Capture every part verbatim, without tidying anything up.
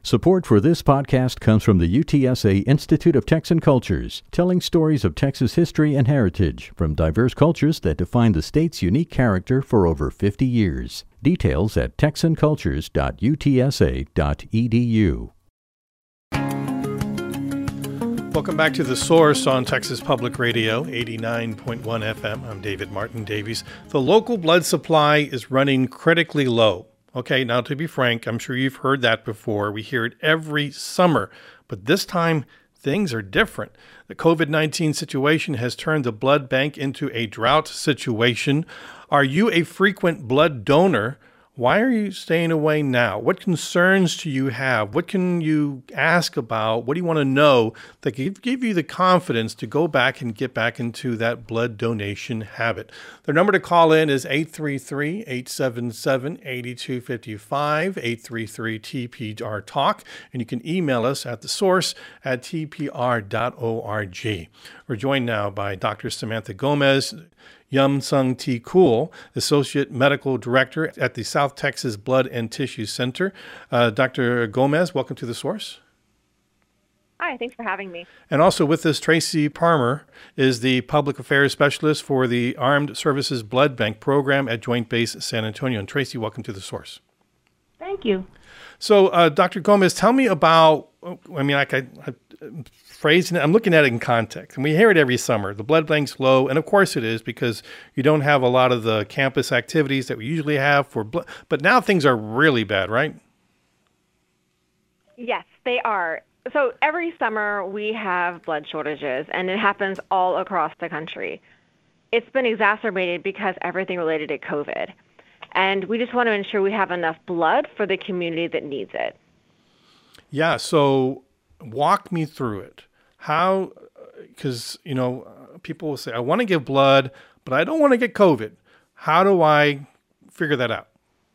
Support for this podcast comes from the U T S A Institute of Texan Cultures, telling stories of Texas history and heritage from diverse cultures that define the state's unique character for over fifty years. Details at texan cultures dot u t s a dot e d u. Welcome back to The Source on Texas Public Radio, eighty-nine point one F M. I'm David Martin Davies. The local blood supply is running critically low. Okay, now to be frank, I'm sure you've heard that before. We hear it every summer, but this time things are different. The covid nineteen situation has turned the blood bank into a drought situation. Are you a frequent blood donor? Why are you staying away now? What concerns do you have? What can you ask about? What do you want to know that can give you the confidence to go back and get back into that blood donation habit? The number to call in is eight three three, eight seven seven, eight two five five, eight three three T P R Talk, and you can email us at the source at t p r dot org. We're joined now by Doctor Samantha Gomez, Yum Sung T. Cool, Associate Medical Director at the South Texas Blood and Tissue Center. Uh, Doctor Gomez, welcome to The Source. Hi, thanks for having me. And also with us, Tracy Parmer is the Public Affairs Specialist for the Armed Services Blood Bank Program at Joint Base San Antonio. And Tracy, welcome to The Source. Thank you. So, uh, Doctor Gomez, tell me about, I mean, like I, I phrasing it, I'm looking at it in context, and we hear it every summer. The blood bank's low, and of course it is because you don't have a lot of the campus activities that we usually have for blood. But now things are really bad, right? Yes, they are. So every summer we have blood shortages, and it happens all across the country. It's been exacerbated because everything related to COVID. And we just want to ensure we have enough blood for the community that needs it. Yeah, so walk me through it. How, because, you know, people will say, I want to give blood, but I don't want to get COVID. How do I figure that out?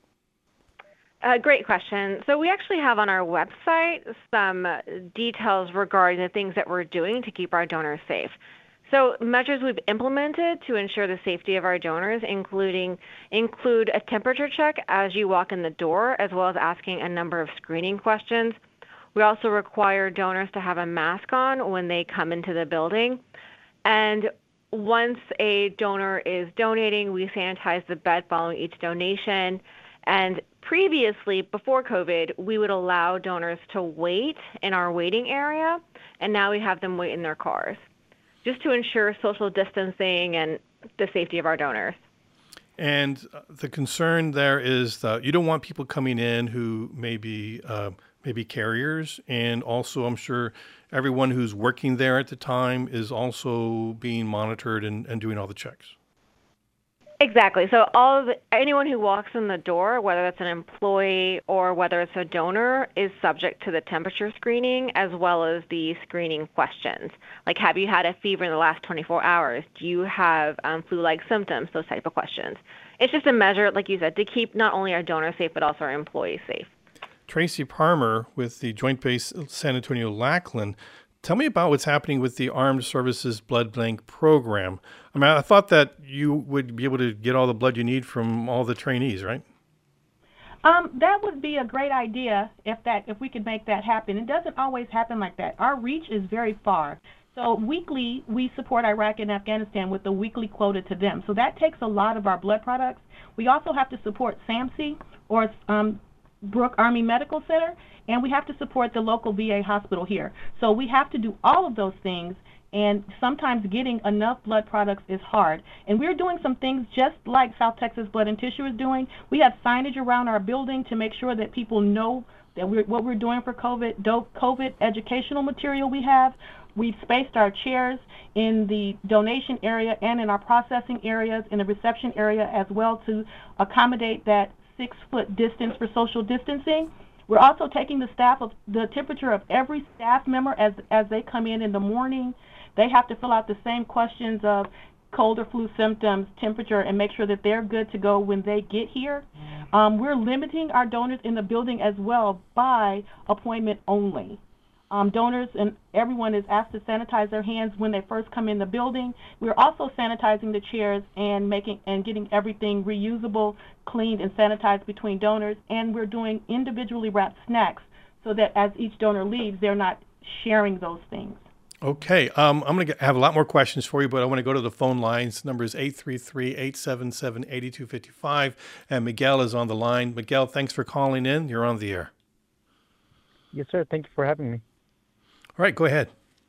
Uh, great question. So we actually have on our website some details regarding the things that we're doing to keep our donors safe. So measures we've implemented to ensure the safety of our donors, including include a temperature check as you walk in the door, as well as asking a number of screening questions. We also require donors to have a mask on when they come into the building. And once a donor is donating, we sanitize the bed following each donation. And previously, before COVID, we would allow donors to wait in our waiting area, and now we have them wait in their cars, just to ensure social distancing and the safety of our donors. And the concern there is that you don't want people coming in who may be uh, maybe carriers, and also I'm sure everyone who's working there at the time is also being monitored and, and doing all the checks. Exactly. So all of the, anyone who walks in the door, whether it's an employee or whether it's a donor, is subject to the temperature screening as well as the screening questions. Like, have you had a fever in the last twenty-four hours? Do you have um, flu-like symptoms? Those type of questions. It's just a measure, like you said, to keep not only our donors safe, but also our employees safe. Tracy Parmer with the Joint Base San Antonio Lackland. Tell me about what's happening with the Armed Services Blood Bank Program. I mean, I thought that you would be able to get all the blood you need from all the trainees, right? Um, that would be a great idea if that if we could make that happen. It doesn't always happen like that. Our reach is very far. So weekly, we support Iraq and Afghanistan with a weekly quota to them. So that takes a lot of our blood products. We also have to support SAMC, or um, Brooke Army Medical Center, and we have to support the local V A hospital here. So we have to do all of those things, and sometimes getting enough blood products is hard. And we're doing some things just like South Texas Blood and Tissue is doing. We have signage around our building to make sure that people know that we're, what we're doing for COVID, COVID educational material we have. We've spaced our chairs in the donation area and in our processing areas, in the reception area as well, to accommodate that six-foot distance for social distancing. We're also taking the staff of the temperature of every staff member as as they come in in the morning. They have to fill out the same questions of cold or flu symptoms, temperature, and make sure that they're good to go when they get here. Um, we're limiting our donors in the building as well by appointment only. Um, donors and everyone is asked to sanitize their hands when they first come in the building. We're also sanitizing the chairs and making and getting everything reusable, cleaned, and sanitized between donors. And we're doing individually wrapped snacks so that as each donor leaves, they're not sharing those things. Okay, um, I'm going to have a lot more questions for you, but I want to go to the phone lines. Number is eight three three, eight seven seven, eight two five five, and Miguel is on the line. Miguel, thanks for calling in. You're on the air. Yes, sir. Thank you for having me. All right, go ahead.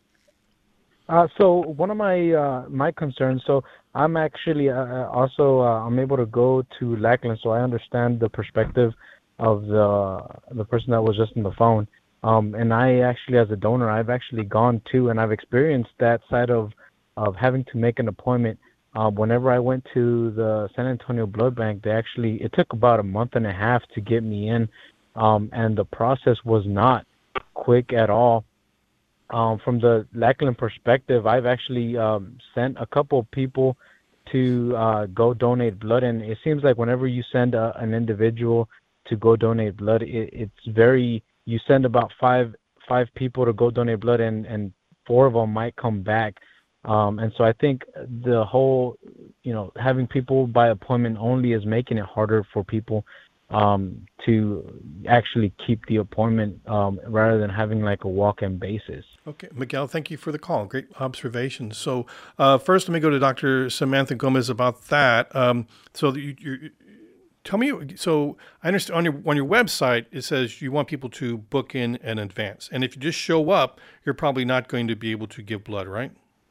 Uh, so one of my uh, my concerns, so I'm actually uh, also, uh, I'm able to go to Lackland, so I understand the perspective of the the person that was just on the phone. Um, and I actually, as a donor, I've actually gone to and I've experienced that side of, of having to make an appointment. Um, whenever I went to the San Antonio Blood Bank, they actually, it took about a month and a half to get me in. Um, and the process was not quick at all. Um, from the Lackland perspective, I've actually um, sent a couple of people to uh, go donate blood. And it seems like whenever you send a, an individual to go donate blood, it, it's very, you send about five five people to go donate blood, and, and four of them might come back. Um, and so I think the whole, you know, having people by appointment only is making it harder for people um, to actually keep the appointment um, rather than having like a walk-in basis. Okay, Miguel, thank you for the call. Great observation. So uh, first, let me go to Doctor Samantha Gomez about that. Um, so you, you Tell me, so I understand on your on your website, it says you want people to book in in advance. And if you just show up, you're probably not going to be able to give blood, right?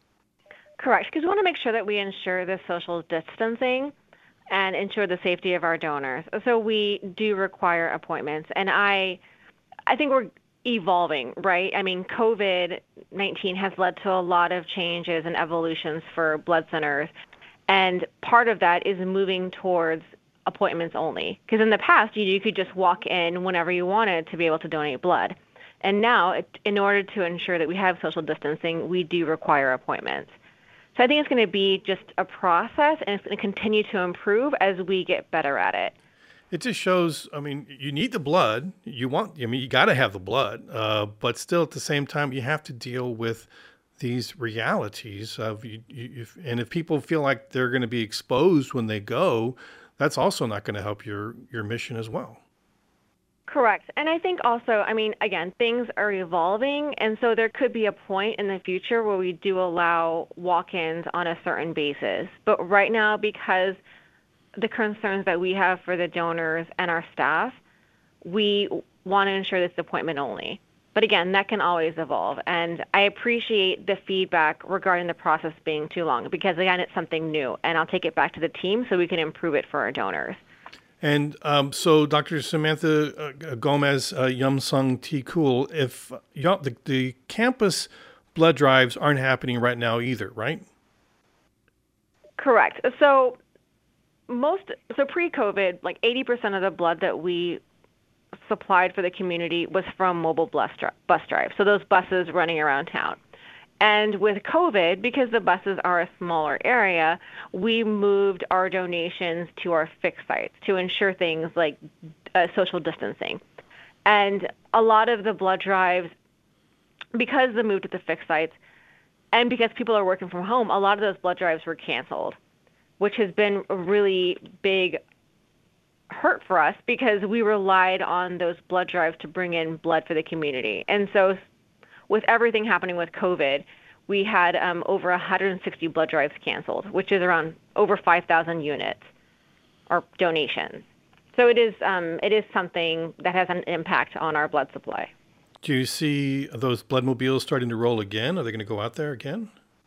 Correct, because we want to make sure that we ensure the social distancing and ensure the safety of our donors. So we do require appointments. And I, I think we're evolving, right? I mean, COVID nineteen has led to a lot of changes and evolutions for blood centers. And part of that is moving towards appointments only, because in the past you, you could just walk in whenever you wanted to be able to donate blood, and now it, in order to ensure that we have social distancing, we do require appointments. So I think it's going to be just a process, and it's going to continue to improve as we get better at it. It just shows, I mean, you need the blood, you want, I mean, you got to have the blood, uh, but still at the same time you have to deal with these realities of you, you if, and if people feel like they're going to be exposed when they go, that's also not going to help your, your mission as well. Correct. And I think also, I mean, again, things are evolving, and so there could be a point in the future where we do allow walk-ins on a certain basis. But right now, because the concerns that we have for the donors and our staff, we want to ensure this appointment only. But again, that can always evolve. And I appreciate the feedback regarding the process being too long, because again, it's something new, and I'll take it back to the team so we can improve it for our donors. And um, so Doctor Samantha uh, Gomez, uh, Yum Sung T. Cool, if you the, the campus blood drives aren't happening right now either, right? Correct. So most, so pre-COVID, like eighty percent of the blood that we supplied for the community was from mobile bus, dri- bus drives, so those buses running around town. And with COVID, because the buses are a smaller area, we moved our donations to our fixed sites to ensure things like uh, social distancing. And a lot of the blood drives, because the move to the fixed sites, and because people are working from home, a lot of those blood drives were canceled, which has been a really big hurt for us because we relied on those blood drives to bring in blood for the community. And so with everything happening with COVID, we had um, over one hundred sixty blood drives canceled, which is around over five thousand units or donations. So it is um, it is something that has an impact on our blood supply. Do you see those blood mobiles starting to roll again? Are they going to go out there again?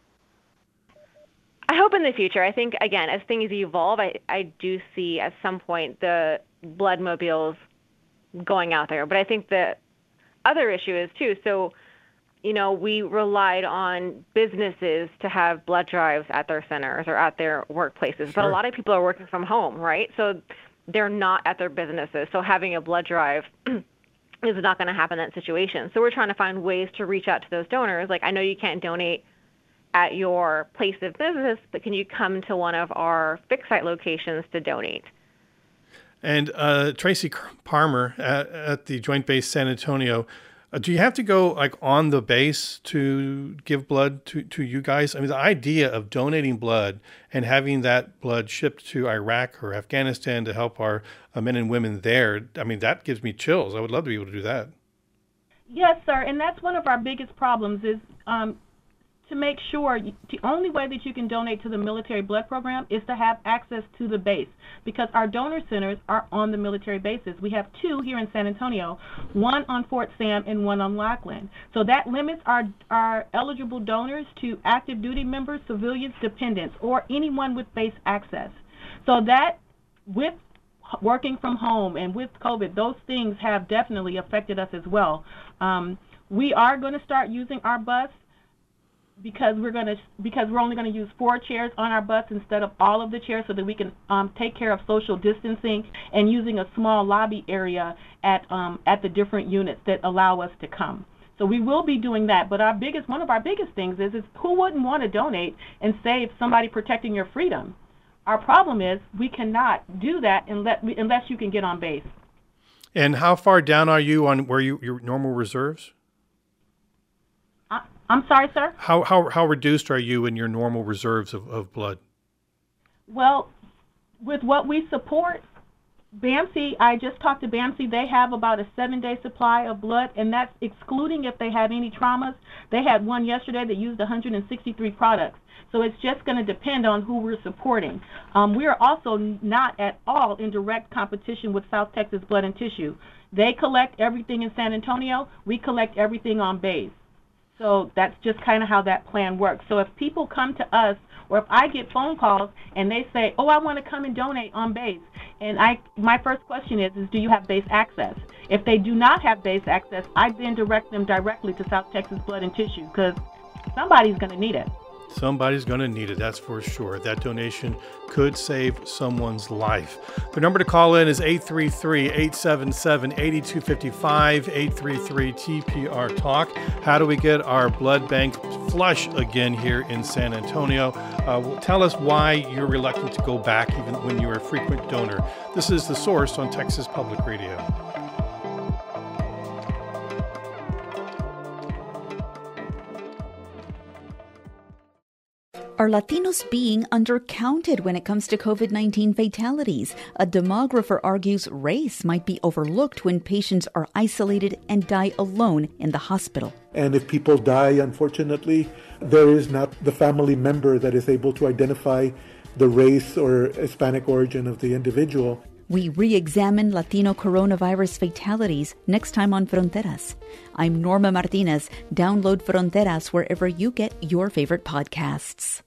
I hope in the future. I think, again, as things evolve, I, I do see at some point the blood mobiles going out there. But I think the other issue is, too, so, you know, we relied on businesses to have blood drives at their centers or at their workplaces. Sure. But a lot of people are working from home, right? So they're not at their businesses. So having a blood drive is not going to happen in that situation. So we're trying to find ways to reach out to those donors. Like, I know you can't donate at your place of business, but can you come to one of our fixed site locations to donate? And uh, Tracy Palmer at, at the Joint Base San Antonio, uh, do you have to go like on the base to give blood to, to you guys? I mean, the idea of donating blood and having that blood shipped to Iraq or Afghanistan to help our uh, men and women there, I mean, that gives me chills. I would love to be able to do that. Yes, sir, and that's one of our biggest problems is um, to make sure the only way that you can donate to the military blood program is to have access to the base, because our donor centers are on the military bases. We have two here in San Antonio, one on Fort Sam and one on Lackland. So that limits our, our eligible donors to active duty members, civilians, dependents, or anyone with base access. So that, with working from home and with COVID, those things have definitely affected us as well. Um, we are going to start using our bus because we're going to because we're only going to use four chairs on our bus instead of all of the chairs, so that we can um, take care of social distancing and using a small lobby area at um, at the different units that allow us to come. So we will be doing that. But our biggest one of our biggest things is is who wouldn't want to donate and save somebody protecting your freedom? Our problem is we cannot do that unless unless you can get on base. And how far down are you on where you your normal reserves? I'm sorry, sir? How how how reduced are you in your normal reserves of, of blood? Well, with what we support, B A M C, I just talked to B A M C, they have about a seven-day supply of blood, and that's excluding if they have any traumas. They had one yesterday that used one hundred sixty-three products. So it's just going to depend on who we're supporting. Um, we are also not at all in direct competition with South Texas Blood and Tissue. They collect everything in San Antonio. We collect everything on base. So that's just kind of how that plan works. So if people come to us, or if I get phone calls and they say, oh, I want to come and donate on base, and I, my first question is, is do you have base access? If they do not have base access, I then direct them directly to South Texas Blood and Tissue, because somebody's going to need it. Somebody's going to need it, that's for sure. That donation could save someone's life. The number to call in is eight three three, eight seven seven, eight two five five, eight three three T P R Talk. How do we get our blood bank flush again here in San Antonio? Uh, tell us why you're reluctant to go back even when you're a frequent donor. This is The Source on Texas Public Radio. Are Latinos being undercounted when it comes to COVID nineteen fatalities? A demographer argues race might be overlooked when patients are isolated and die alone in the hospital. And if people die, unfortunately, there is not the family member that is able to identify the race or Hispanic origin of the individual. We re-examine Latino coronavirus fatalities next time on Fronteras. I'm Norma Martinez. Download Fronteras wherever you get your favorite podcasts.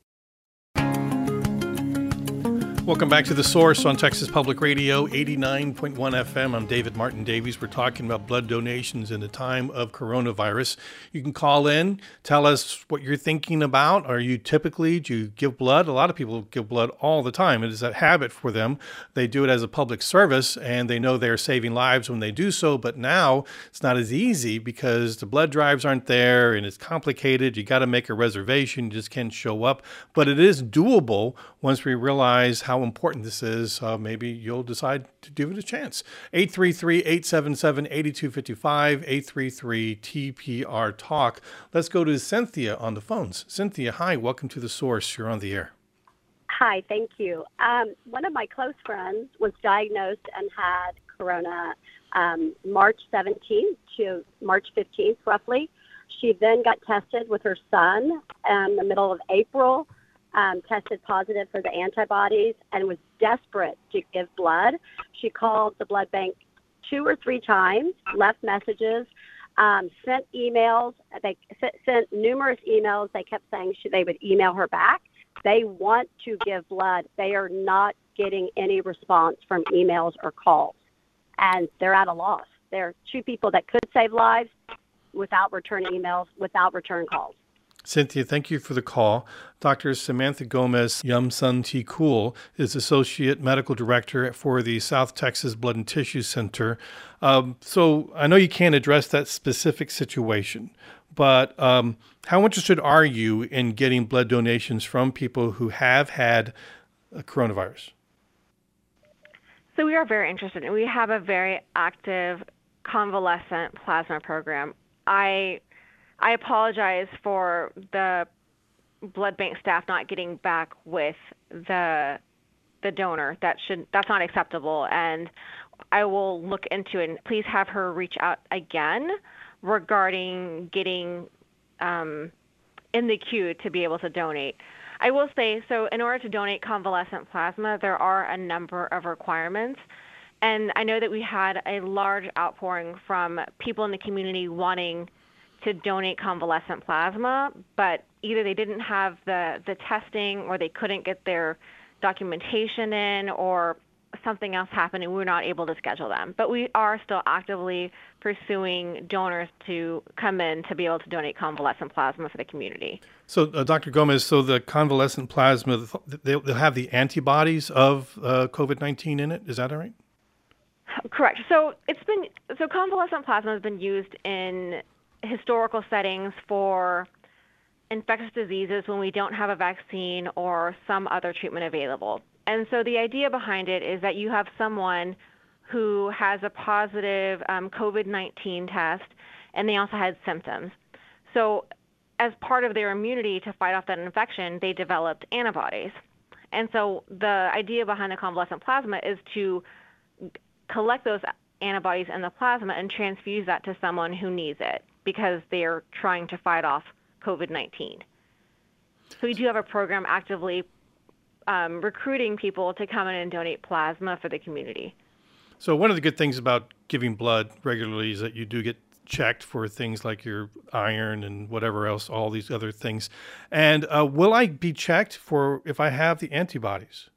Welcome back to The Source on Texas Public Radio, eighty-nine point one F M. I'm David Martin Davies. We're talking about blood donations in the time of coronavirus. You can call in, tell us what you're thinking about. Are you typically, do you give blood? A lot of people give blood all the time. It is a habit for them. They do it as a public service, and they know they're saving lives when they do so. But now it's not as easy because the blood drives aren't there, and it's complicated. You got to make a reservation. You just can't show up. But it is doable once we realize how important this is. Uh, maybe you'll decide to give it a chance. eight three three, eight seven seven, eight two five five, eight three three T P R Talk. Let's go to Cynthia on the phones. Cynthia, hi. Welcome to The Source. You're on the air. Hi, thank you. Um, one of my close friends was diagnosed and had corona um, March seventeenth to March fifteenth, roughly. She then got tested with her son in the middle of April. Um, tested positive for the antibodies and was desperate to give blood. She called the blood bank two or three times, left messages, um, sent emails. They sent numerous emails. They kept saying she, they would email her back. They want to give blood. They are not getting any response from emails or calls, and they're at a loss. There are two people that could save lives without return emails, without return calls. Cynthia, thank you for the call. Doctor Samantha Gomez Yamsun-T-Cool is Associate Medical Director for the South Texas Blood and Tissue Center. Um, so I know you can't address that specific situation, but um, how interested are you in getting blood donations from people who have had a coronavirus? So we are very interested, and we have a very active convalescent plasma program. I I apologize for the blood bank staff not getting back with the the donor. That should that's not acceptable, and I will look into it. And please have her reach out again. regarding getting um, in the queue to be able to donate. I will say, so in order to donate convalescent plasma, there are a number of requirements. And I know that we had a large outpouring from people in the community wanting to donate convalescent plasma, but either they didn't have the, the testing or they couldn't get their documentation in or something else happened and we were not able to schedule them. But we are still actively pursuing donors to come in to be able to donate convalescent plasma for the community. So, uh, Doctor Gomez, so the convalescent plasma, they'll, they'll have the antibodies of uh, COVID nineteen in it? Is that right? Correct. So it's been so convalescent plasma has been used in historical settings for infectious diseases when we don't have a vaccine or some other treatment available. And so the idea behind it is that you have someone who has a positive um, COVID nineteen test and they also had symptoms. So as part of their immunity to fight off that infection, they developed antibodies. And so the idea behind the convalescent plasma is to collect those antibodies in the plasma and transfuse that to someone who needs it because they're trying to fight off COVID nineteen. So we do have a program actively um, recruiting people to come in and donate plasma for the community. So one of the good things about giving blood regularly is that you do get checked for things like your iron and whatever else, all these other things. And uh, will I be checked for if I have the antibodies?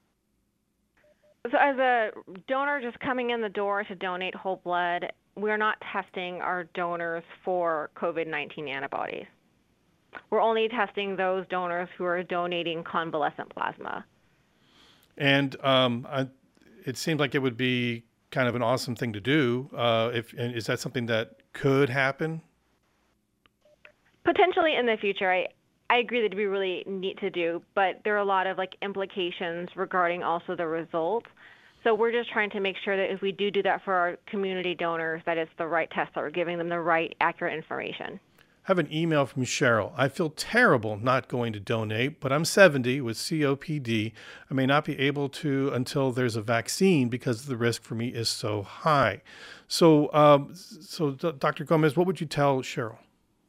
So as a donor just coming in the door to donate whole blood, we're not testing our donors for COVID nineteen antibodies. We're only testing those donors who are donating convalescent plasma. And um, I, it seems like it would be kind of an awesome thing to do. Uh, if and is that something that could happen? Potentially in the future. I, I agree that it'd be really neat to do, but there are a lot of like implications regarding also the results. So we're just trying to make sure that if we do do that for our community donors, that it's the right test, that we're giving them the right accurate information. I have an email from Cheryl. I feel terrible not going to donate, but I'm seventy with C O P D. I may not be able to until there's a vaccine because the risk for me is so high. So, um, so Doctor Gomez, what would you tell Cheryl?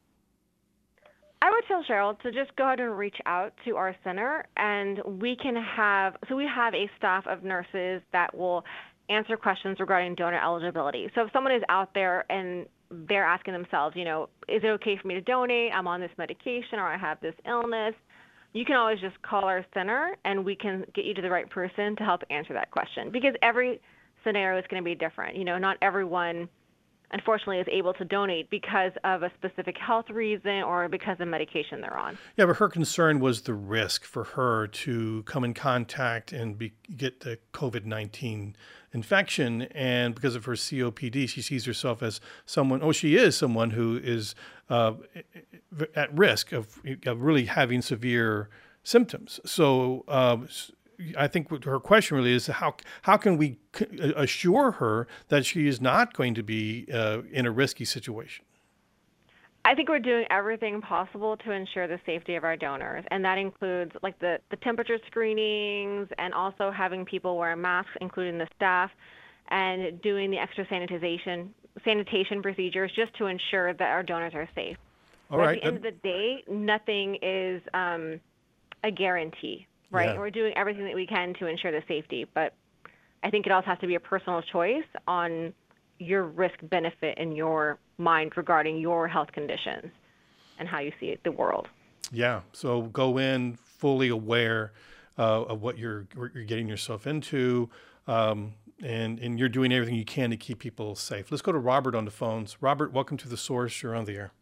I would tell Cheryl to just go ahead and reach out to our center, and we can have, so we have a staff of nurses that will answer questions regarding donor eligibility. So if someone is out there and they're asking themselves, you know, is it okay for me to donate? I'm on this medication or I have this illness. You can always just call our center and we can get you to the right person to help answer that question because every scenario is going to be different. You know, not everyone, unfortunately, is able to donate because of a specific health reason or because of medication they're on. Yeah, but her concern was the risk for her to come in contact and be, get the COVID nineteen infection. And because of her C O P D, she sees herself as someone, oh, she is someone who is uh, at risk of, of really having severe symptoms. So um, I think what her question really is how how can we assure her that she is not going to be uh, in a risky situation? I think we're doing everything possible to ensure the safety of our donors, and that includes like the, the temperature screenings and also having people wear masks, including the staff, and doing the extra sanitization sanitation procedures just to ensure that our donors are safe. All but right. At the end of the day, nothing is um, a guarantee. Right, Yeah. We're doing everything that we can to ensure the safety, but I think it also has to be a personal choice on your risk-benefit in your mind regarding your health conditions and how you see the world. Yeah, so go in fully aware uh, of what you're what you're getting yourself into, um, and and you're doing everything you can to keep people safe. Let's go to Robert on the phones. Robert, welcome to The Source. You're on the air.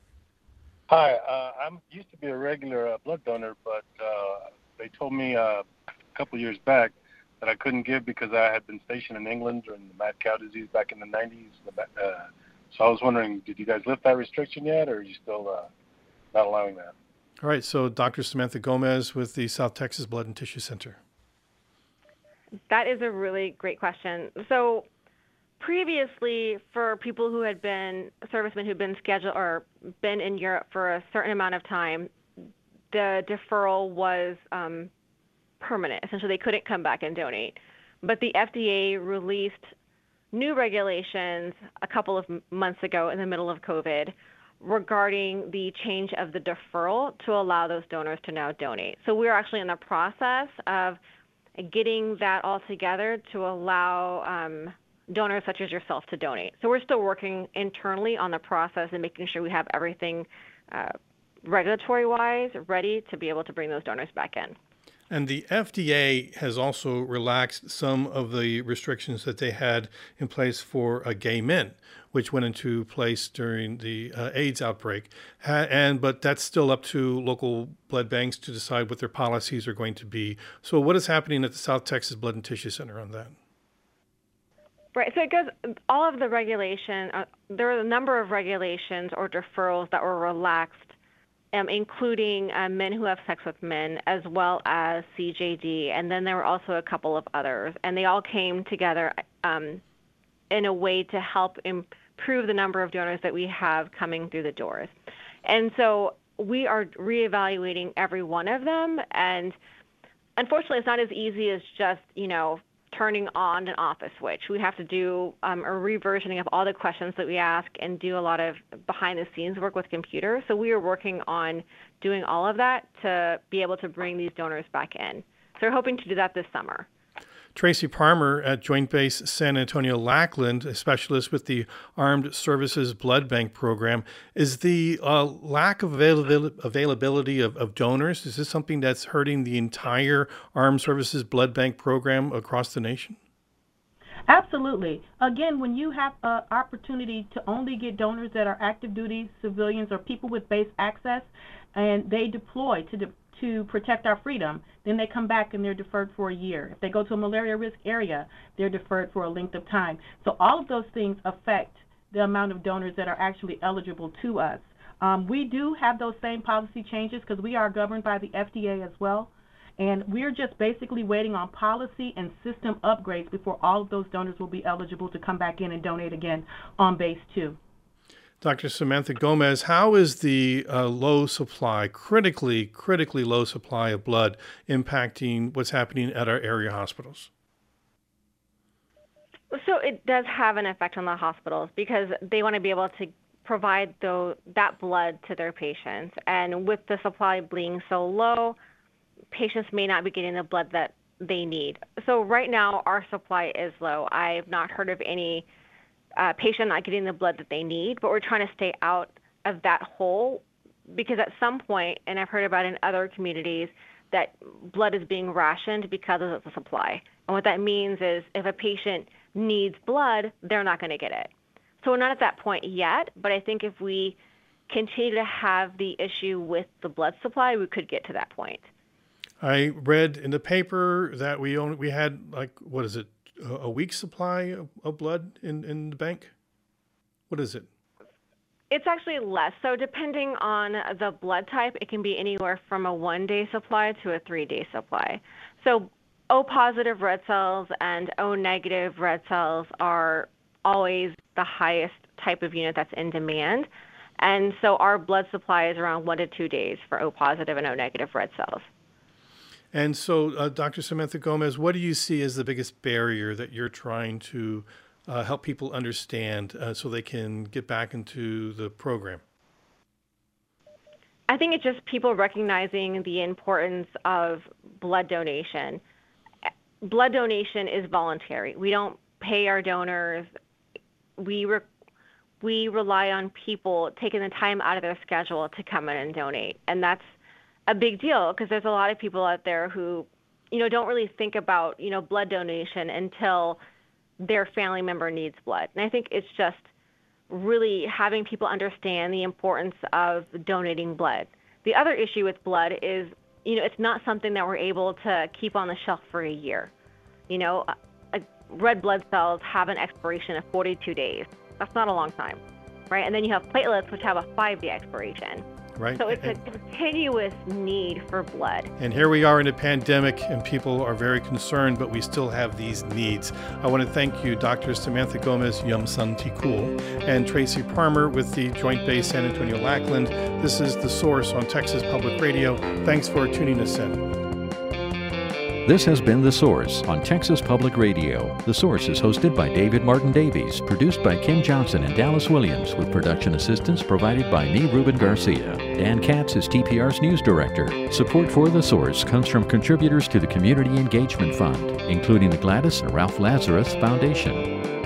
Hi, uh, I used to be a regular uh, blood donor, but uh, they told me uh, a couple of years back that I couldn't give because I had been stationed in England during the mad cow disease back in the nineties. Uh, so I was wondering, did you guys lift that restriction yet, or are you still uh, not allowing that? All right, so Doctor Samantha Gomez with the South Texas Blood and Tissue Center. That is a really great question. So previously, for people who had been servicemen who'd been scheduled or been in Europe for a certain amount of time, the deferral was um, permanent. Essentially, they couldn't come back and donate. But the F D A released new regulations a couple of months ago in the middle of COVID regarding the change of the deferral to allow those donors to now donate. So we're actually in the process of getting that all together to allow um, donors such as yourself to donate. So we're still working internally on the process and making sure we have everything uh, regulatory-wise ready to be able to bring those donors back in. And the F D A has also relaxed some of the restrictions that they had in place for uh, gay men, which went into place during the uh, AIDS outbreak. Ha- and but that's still up to local blood banks to decide what their policies are going to be. So what is happening at the South Texas Blood and Tissue Center on that? Right. So it goes, all of the regulation, uh, there are a number of regulations or deferrals that were relaxed, Um, including uh, men who have sex with men, as well as C J D, and then there were also a couple of others, and they all came together um, in a way to help improve the number of donors that we have coming through the doors. And so we are reevaluating every one of them, and unfortunately, it's not as easy as just, you know, turning on and off a switch. We have to do um, a reversioning of all the questions that we ask and do a lot of behind-the-scenes work with computers. So we are working on doing all of that to be able to bring these donors back in. So we're hoping to do that this summer. Tracy Parmer at Joint Base San Antonio Lackland, a specialist with the Armed Services Blood Bank Program. Is the uh, lack of avail- availability of, of donors, is this something that's hurting the entire Armed Services Blood Bank Program across the nation? Absolutely. Again, when you have an opportunity to only get donors that are active duty civilians or people with base access, and they deploy to de- to protect our freedom, then they come back and they're deferred for a year. If they go to a malaria risk area, they're deferred for a length of time. So all of those things affect the amount of donors that are actually eligible to us. Um, we do have those same policy changes because we are governed by the F D A as well. And we're just basically waiting on policy and system upgrades before all of those donors will be eligible to come back in and donate again on base two. Doctor Samantha Gomez, how is the uh, low supply, critically, critically low supply of blood impacting what's happening at our area hospitals? So it does have an effect on the hospitals because they want to be able to provide the, that blood to their patients. And with the supply being so low, patients may not be getting the blood that they need. So right now, our supply is low. I've not heard of any Uh, patient not getting the blood that they need, but we're trying to stay out of that hole because at some point, and I've heard about in other communities, that blood is being rationed because of the supply. And what that means is if a patient needs blood, they're not going to get it. So we're not at that point yet, but I think if we continue to have the issue with the blood supply, we could get to that point. I read in the paper that we only, we had like, what is it, a week's supply of, of blood in, in the bank? What is it? It's actually less. So depending on the blood type, it can be anywhere from a one-day supply to a three-day supply. So O-positive red cells and O-negative red cells are always the highest type of unit that's in demand. And so our blood supply is around one to two days for O-positive and O-negative red cells. And so, uh, Doctor Samantha Gomez, what do you see as the biggest barrier that you're trying to uh, help people understand uh, so they can get back into the program? I think it's just people recognizing the importance of blood donation. Blood donation is voluntary. We don't pay our donors. We re- we rely on people taking the time out of their schedule to come in and donate, and that's a big deal because there's a lot of people out there who, you know, don't really think about, you know, blood donation until their family member needs blood. And I think it's just really having people understand the importance of donating blood. The other issue with blood is, you know, it's not something that we're able to keep on the shelf for a year. You know, a, a red blood cells have an expiration of forty-two days. That's not a long time, right? And then you have platelets, which have a five-day expiration. Right. So it's a continuous need for blood. And here we are in a pandemic, and people are very concerned, but we still have these needs. I want to thank you, Doctor Samantha Gomez Yumsantikul and Tracy Parmer with the Joint Base San Antonio Lackland. This is The Source on Texas Public Radio. Thanks for tuning us in. This has been The Source on Texas Public Radio. The Source is hosted by David Martin Davies, produced by Kim Johnson and Dallas Williams, with production assistance provided by me, Ruben Garcia. Dan Katz is T P R's news director. Support for The Source comes from contributors to the Community Engagement Fund, including the Gladys and Ralph Lazarus Foundation.